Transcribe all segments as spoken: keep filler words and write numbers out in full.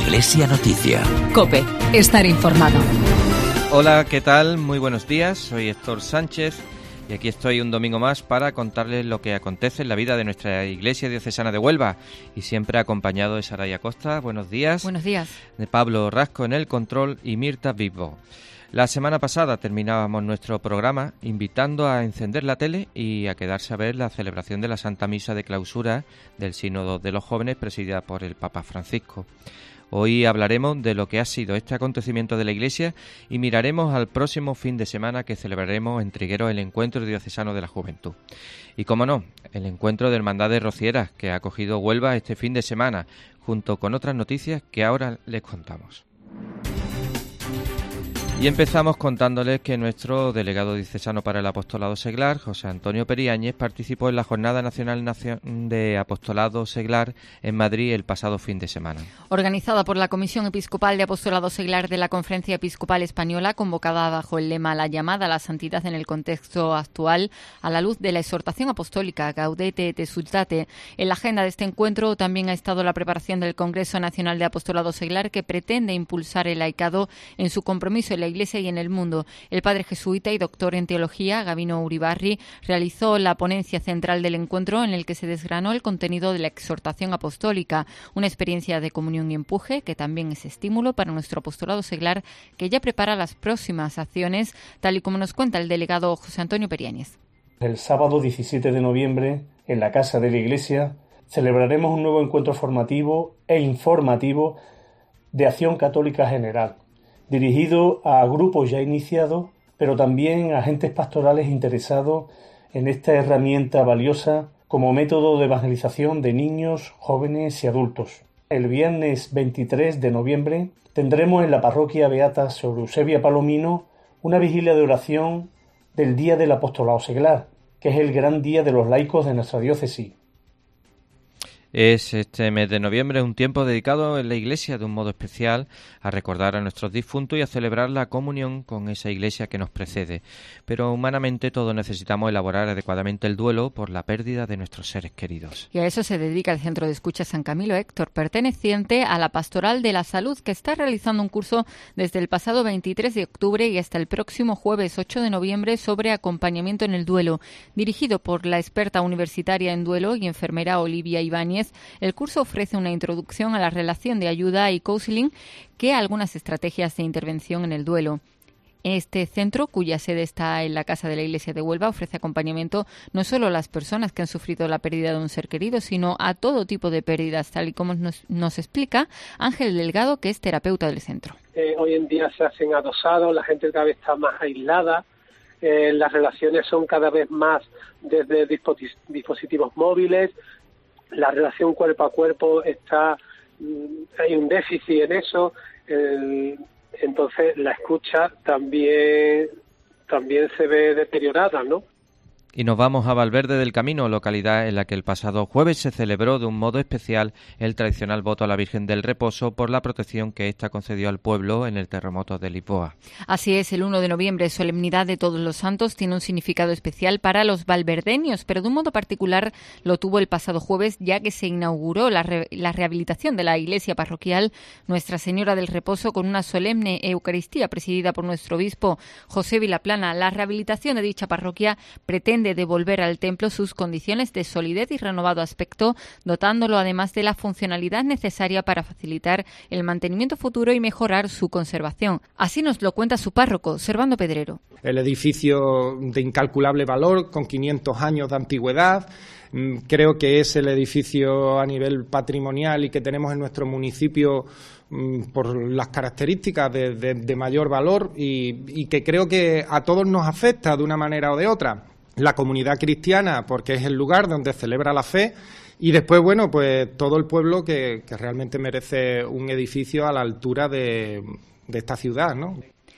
Iglesia Noticia. COPE, estar informado. Hola, ¿qué tal? Muy buenos días, soy Héctor Sánchez y aquí estoy un domingo más para contarles lo que acontece en la vida de nuestra Iglesia Diocesana de Huelva, y siempre acompañado de Saraya Costa. Buenos días. Buenos días. De Pablo Rasco en el control y Mirta Vivo. La semana pasada terminábamos nuestro programa invitando a encender la tele y a quedarse a ver la celebración de la Santa Misa de Clausura del Sínodo de los Jóvenes presidida por el Papa Francisco. Hoy hablaremos de lo que ha sido este acontecimiento de la Iglesia y miraremos al próximo fin de semana que celebraremos en Trigueros el Encuentro Diocesano de la Juventud. Y como no, el Encuentro de Hermandades Rocieras que ha acogido Huelva este fin de semana, junto con otras noticias que ahora les contamos. Y empezamos contándoles que nuestro delegado diocesano para el apostolado seglar, José Antonio Periáñez, participó en la Jornada Nacional de Apostolado Seglar en Madrid el pasado fin de semana. Organizada por la Comisión Episcopal de Apostolado Seglar de la Conferencia Episcopal Española, convocada bajo el lema La llamada a la santidad en el contexto actual, a la luz de la exhortación apostólica Gaudete et Exsultate. En la agenda de este encuentro también ha estado la preparación del Congreso Nacional de Apostolado Seglar, que pretende impulsar el laicado en su compromiso en la Iglesia y en el mundo. El padre jesuita y doctor en teología, Gabino Uribarri, realizó la ponencia central del encuentro, en el que se desgranó el contenido de la exhortación apostólica, una experiencia de comunión y empuje que también es estímulo para nuestro apostolado seglar, que ya prepara las próximas acciones, tal y como nos cuenta el delegado José Antonio Periáñez. El sábado diecisiete de noviembre, en la Casa de la Iglesia, celebraremos un nuevo encuentro formativo e informativo de Acción Católica General, dirigido a grupos ya iniciados, pero también a agentes pastorales interesados en esta herramienta valiosa como método de evangelización de niños, jóvenes y adultos. El viernes veintitrés de noviembre tendremos en la parroquia Beata Sor Eusebia Palomino una vigilia de oración del Día del Apostolado Seglar, que es el gran día de los laicos de nuestra diócesis. Es este mes de noviembre un tiempo dedicado en la Iglesia de un modo especial a recordar a nuestros difuntos y a celebrar la comunión con esa Iglesia que nos precede. Pero humanamente todos necesitamos elaborar adecuadamente el duelo por la pérdida de nuestros seres queridos. Y a eso se dedica el Centro de Escucha San Camilo Héctor, perteneciente a la Pastoral de la Salud, que está realizando un curso desde el pasado veintitrés de octubre y hasta el próximo jueves ocho de noviembre sobre acompañamiento en el duelo. Dirigido por la experta universitaria en duelo y enfermera Olivia Ibáñez, el curso ofrece una introducción a la relación de ayuda y counseling, que algunas estrategias de intervención en el duelo. Este centro, cuya sede está en la Casa de la Iglesia de Huelva, ofrece acompañamiento no solo a las personas que han sufrido la pérdida de un ser querido, sino a todo tipo de pérdidas, tal y como nos, nos explica Ángel Delgado, que es terapeuta del centro. Eh, hoy en día se hacen adosados, la gente cada vez está más aislada, eh, las relaciones son cada vez más desde dispos- dispositivos móviles. La relación cuerpo a cuerpo está, hay un déficit en eso, eh, entonces la escucha también, también se ve deteriorada, ¿no? Y nos vamos a Valverde del Camino, localidad en la que el pasado jueves se celebró de un modo especial el tradicional voto a la Virgen del Reposo por la protección que ésta concedió al pueblo en el terremoto de Lisboa. Así es, el uno de noviembre, solemnidad de Todos los Santos, tiene un significado especial para los valverdeños, pero de un modo particular lo tuvo el pasado jueves, ya que se inauguró la, re- la rehabilitación de la iglesia parroquial Nuestra Señora del Reposo con una solemne Eucaristía presidida por nuestro obispo José Vilaplana. La rehabilitación de dicha parroquia pretende de devolver al templo sus condiciones de solidez y renovado aspecto, dotándolo además de la funcionalidad necesaria para facilitar el mantenimiento futuro y mejorar su conservación. Así nos lo cuenta su párroco, Servando Pedrero. El edificio de incalculable valor, con quinientos años de antigüedad. Creo que es el edificio a nivel patrimonial y que tenemos en nuestro municipio por las características de, de, de mayor valor y, y que creo que a todos nos afecta de una manera o de otra. La comunidad cristiana, porque es el lugar donde celebra la fe, y después, bueno, pues todo el pueblo que, que realmente merece un edificio a la altura de, de esta ciudad, ¿no?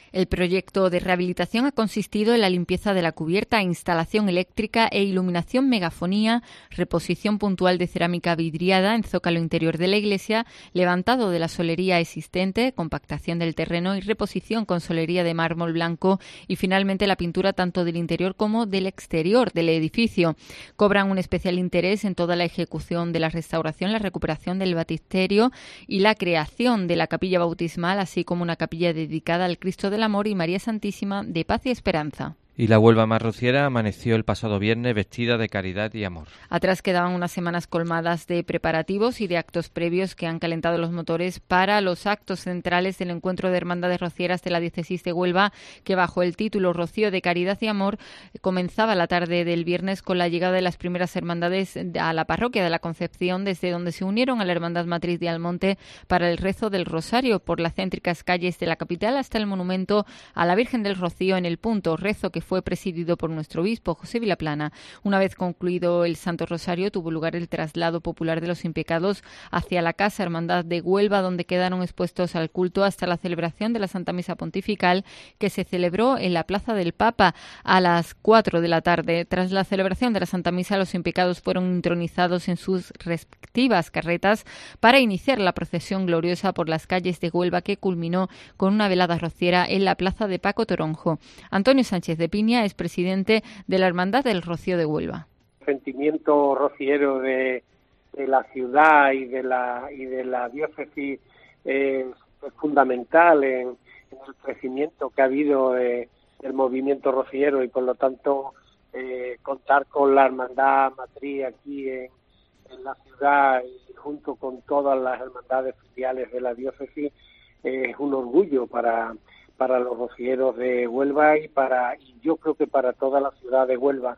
El proyecto de rehabilitación ha consistido en la limpieza de la cubierta, instalación eléctrica e iluminación megafonía, reposición puntual de cerámica vidriada en zócalo interior de la iglesia, levantado de la solería existente, compactación del terreno y reposición con solería de mármol blanco y finalmente la pintura tanto del interior como del exterior del edificio. Cobran un especial interés en toda la ejecución de la restauración, la recuperación del baptisterio y la creación de la capilla bautismal, así como una capilla dedicada al Cristo del Amor y María Santísima de Paz y Esperanza. Y la Huelva Marrociera amaneció el pasado viernes vestida de caridad y amor. Atrás quedaban unas semanas colmadas de preparativos y de actos previos que han calentado los motores para los actos centrales del encuentro de hermandades rocieras de la diócesis de Huelva, que bajo el título Rocío de Caridad y Amor comenzaba la tarde del viernes con la llegada de las primeras hermandades a la parroquia de la Concepción, desde donde se unieron a la Hermandad Matriz de Almonte para el rezo del Rosario por las céntricas calles de la capital hasta el monumento a la Virgen del Rocío en el punto, rezo que fue presidido por nuestro obispo José Vilaplana. Una vez concluido el Santo Rosario, tuvo lugar el traslado popular de los impecados hacia la Casa Hermandad de Huelva, donde quedaron expuestos al culto hasta la celebración de la Santa Misa Pontifical, que se celebró en la Plaza del Papa a las cuatro de la tarde. Tras la celebración de la Santa Misa, los impecados fueron intronizados en sus respectivas carretas para iniciar la procesión gloriosa por las calles de Huelva, que culminó con una velada rociera en la Plaza de Paco Toronjo. Antonio Sánchez de Piña es presidente de la Hermandad del Rocío de Huelva. El sentimiento rociero de, de la ciudad y de la y de la diócesis es, es fundamental en, en el crecimiento que ha habido de, del movimiento rociero y por lo tanto eh, contar con la Hermandad Matriz aquí en, en la ciudad y junto con todas las hermandades filiales de la diócesis eh, es un orgullo para para los rocieros de Huelva y para y yo creo que para toda la ciudad de Huelva.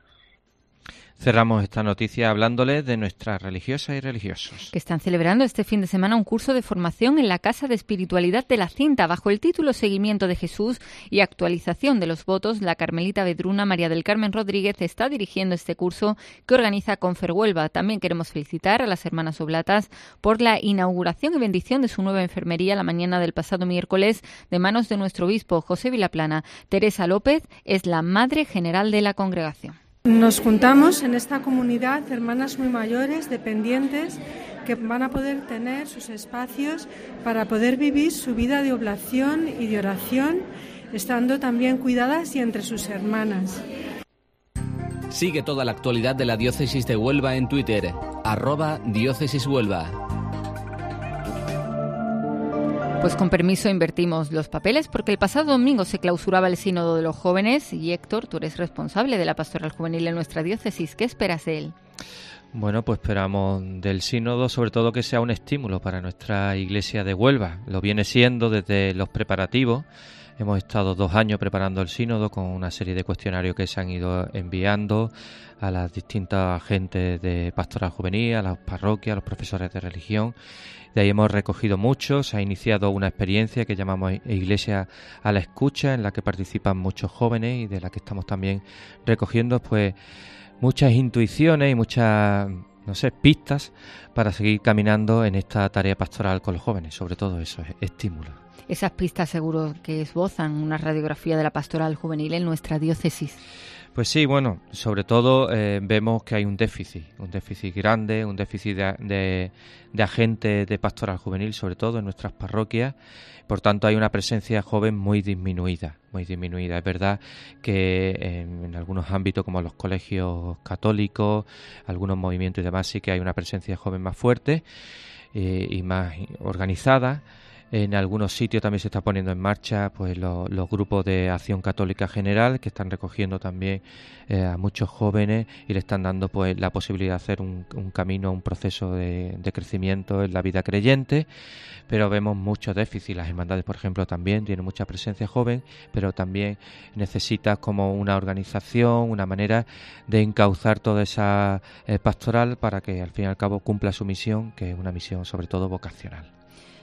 Cerramos esta noticia hablándoles de nuestras religiosas y religiosos. Que están celebrando este fin de semana un curso de formación en la Casa de Espiritualidad de la Cinta, bajo el título Seguimiento de Jesús y actualización de los votos. La carmelita vedruna María del Carmen Rodríguez está dirigiendo este curso que organiza Confer Huelva. También queremos felicitar a las hermanas oblatas por la inauguración y bendición de su nueva enfermería la mañana del pasado miércoles de manos de nuestro obispo José Vilaplana. Teresa López es la madre general de la congregación. Nos juntamos en esta comunidad hermanas muy mayores, dependientes, que van a poder tener sus espacios para poder vivir su vida de oblación y de oración, estando también cuidadas y entre sus hermanas. Sigue toda la actualidad de la Diócesis de Huelva en Twitter, arroba Diócesis Huelva. Pues con permiso invertimos los papeles porque el pasado domingo se clausuraba el Sínodo de los Jóvenes y Héctor, tú eres responsable de la Pastoral Juvenil en nuestra diócesis. ¿Qué esperas de él? Bueno, pues esperamos del sínodo sobre todo que sea un estímulo para nuestra iglesia de Huelva. Lo viene siendo desde los preparativos. Hemos estado dos años preparando el sínodo con una serie de cuestionarios que se han ido enviando a las distintas agentes de Pastoral Juvenil, a las parroquias, a los profesores de religión. De ahí hemos recogido mucho, se ha iniciado una experiencia que llamamos Iglesia a la Escucha, en la que participan muchos jóvenes y de la que estamos también recogiendo pues muchas intuiciones y muchas, no sé, pistas para seguir caminando en esta tarea pastoral con los jóvenes, sobre todo eso, estímulos. Esas pistas seguro que esbozan una radiografía de la Pastoral Juvenil en nuestra diócesis. Pues sí, bueno, sobre todo eh, vemos que hay un déficit, un déficit grande, un déficit de, de, de agentes de pastoral juvenil, sobre todo en nuestras parroquias. Por tanto, hay una presencia joven muy disminuida, muy disminuida. Es verdad que en, en algunos ámbitos, como los colegios católicos, algunos movimientos y demás, sí que hay una presencia joven más fuerte eh, y más organizada. En algunos sitios también se está poniendo en marcha pues lo, los grupos de acción católica general que están recogiendo también eh, a muchos jóvenes y le están dando pues la posibilidad de hacer un, un camino, un proceso de, de crecimiento en la vida creyente, pero vemos mucho déficit. Las hermandades, por ejemplo, también tienen mucha presencia joven, pero también necesita como una organización, una manera de encauzar toda esa eh, pastoral para que al fin y al cabo cumpla su misión, que es una misión sobre todo vocacional.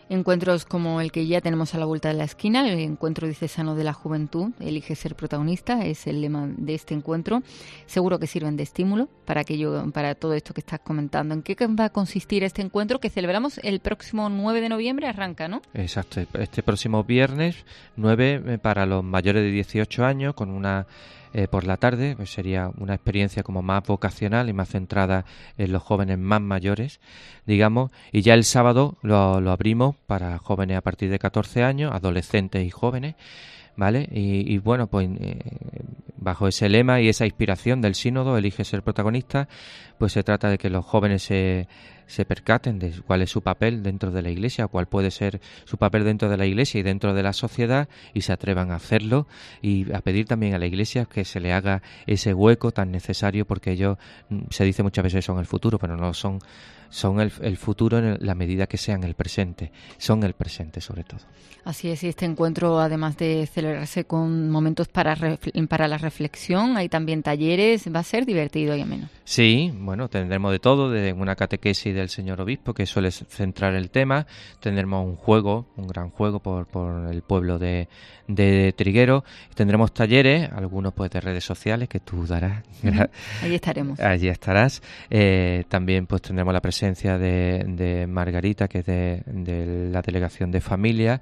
Encuentros como el que ya tenemos a la vuelta de la esquina, el encuentro diocesano de la juventud, elige ser protagonista, es el lema de este encuentro. Seguro que sirven de estímulo para aquello, para todo esto que estás comentando. ¿En qué va a consistir este encuentro que celebramos el próximo nueve de noviembre? Arranca, ¿no? Exacto, este próximo viernes nueve para los mayores de dieciocho años, con una Eh, por la tarde, pues sería una experiencia como más vocacional y más centrada en los jóvenes más mayores, digamos, y ya el sábado lo, lo abrimos para jóvenes a partir de catorce años, adolescentes y jóvenes, ¿vale? Y, y bueno, pues eh, bajo ese lema y esa inspiración del sínodo, elige ser protagonista, pues se trata de que los jóvenes se, se percaten de cuál es su papel dentro de la Iglesia, cuál puede ser su papel dentro de la Iglesia y dentro de la sociedad, y se atrevan a hacerlo y a pedir también a la Iglesia que se le haga ese hueco tan necesario, porque ellos, se dice muchas veces, son el futuro, pero no son son el, el futuro en la medida que sean el presente, son el presente sobre todo. Así es, y este encuentro, además de celebrarse con momentos para para la reflexión, hay también talleres, va a ser divertido y ameno. Sí, bueno, tendremos de todo, de una catequesis del señor obispo que suele centrar el tema, tendremos un juego, un gran juego por, por el pueblo de, de Trigueros, tendremos talleres, algunos pues de redes sociales que tú darás. Uh-huh. Allí estaremos. Allí estarás. Eh, también pues tendremos la presencia de, de Margarita, que es de, de la Delegación de Familia,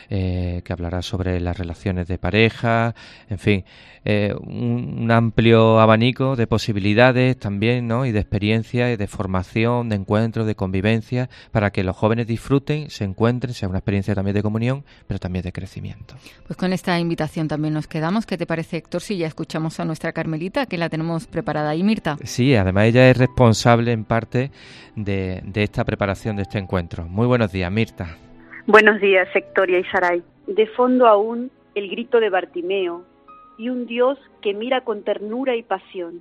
eh, que hablará sobre las relaciones de pareja, en fin, eh, un, un amplio abanico de posibilidades también, ¿no? Y de experiencias, de formación, de encuentros, de convivencia, para que los jóvenes disfruten, se encuentren, sea una experiencia también de comunión, pero también de crecimiento. Pues con esta invitación también nos quedamos. ¿Qué te parece, Héctor, si ya escuchamos a nuestra Carmelita, que la tenemos preparada ahí, Mirta? Sí, además ella es responsable en parte de, de esta preparación de este encuentro. Muy buenos días, Mirta. Buenos días, Hectoria y Saray. De fondo aún el grito de Bartimeo y un Dios que mira con ternura y pasión.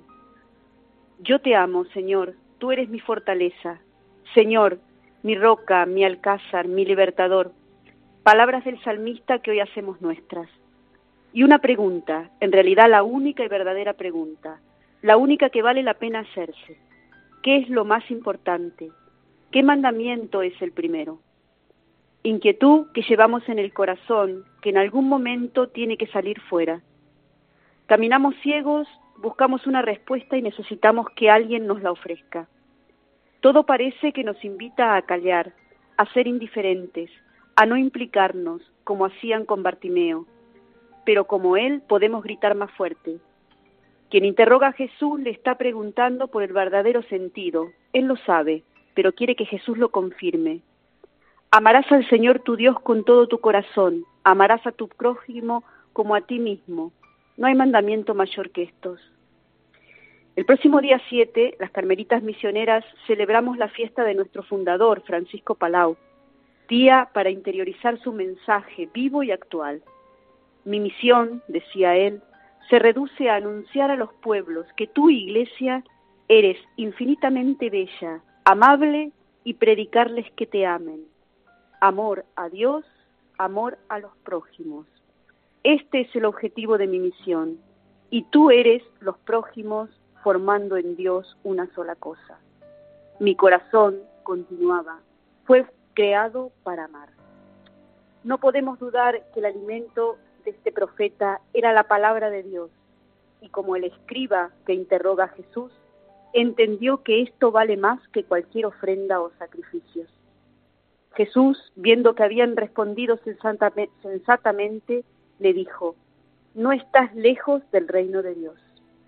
Yo te amo, Señor, tú eres mi fortaleza. Señor, mi roca, mi alcázar, mi libertador. Palabras del salmista que hoy hacemos nuestras. Y una pregunta, en realidad la única y verdadera pregunta, la única que vale la pena hacerse. ¿Qué es lo más importante? ¿Qué mandamiento es el primero? Inquietud que llevamos en el corazón, que en algún momento tiene que salir fuera. Caminamos ciegos, buscamos una respuesta y necesitamos que alguien nos la ofrezca. Todo parece que nos invita a callar, a ser indiferentes, a no implicarnos, como hacían con Bartimeo. Pero como él podemos gritar más fuerte. Quien interroga a Jesús le está preguntando por el verdadero sentido. Él lo sabe, pero quiere que Jesús lo confirme. Amarás al Señor tu Dios con todo tu corazón, amarás a tu prójimo como a ti mismo. No hay mandamiento mayor que estos. El próximo día siete, las Carmelitas Misioneras celebramos la fiesta de nuestro fundador, Francisco Palau, día para interiorizar su mensaje vivo y actual. Mi misión, decía él, se reduce a anunciar a los pueblos que tú, Iglesia, eres infinitamente bella, amable y predicarles que te amen. Amor a Dios, amor a los prójimos. Este es el objetivo de mi misión, y tú eres los prójimos formando en Dios una sola cosa. Mi corazón, continuaba, fue creado para amar. No podemos dudar que el alimento de este profeta era la palabra de Dios, y como el escriba que interroga a Jesús, entendió que esto vale más que cualquier ofrenda o sacrificios. Jesús, viendo que habían respondido sensatamente, le dijo, no estás lejos del reino de Dios.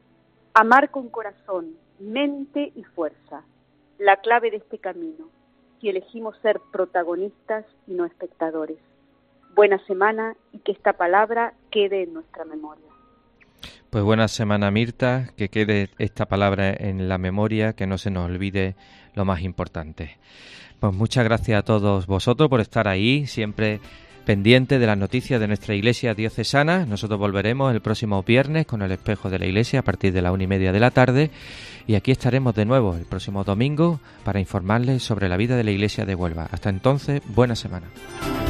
Amar con corazón, mente y fuerza, la clave de este camino, si elegimos ser protagonistas y no espectadores. Buena semana y que esta palabra quede en nuestra memoria. Pues buena semana, Mirta, que quede esta palabra en la memoria, que no se nos olvide lo más importante. Pues muchas gracias a todos vosotros por estar ahí, siempre pendientes de las noticias de nuestra Iglesia diocesana. Nosotros volveremos el próximo viernes con el Espejo de la Iglesia a partir de la una y media de la tarde, y aquí estaremos de nuevo el próximo domingo para informarles sobre la vida de la Iglesia de Huelva. Hasta entonces, buena semana.